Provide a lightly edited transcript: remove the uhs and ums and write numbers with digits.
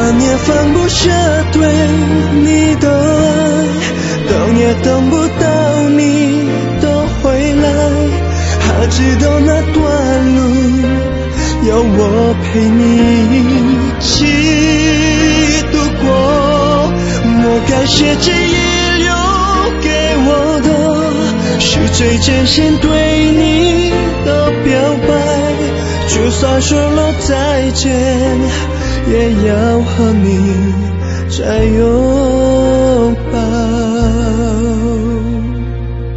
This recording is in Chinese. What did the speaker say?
等也放不下对你的爱，等也等不到你的回来，还知道那段路要我陪你一起度过。莫该写记忆留给我的，是最真心对你的表白，就算说了再见，也要和你再拥抱。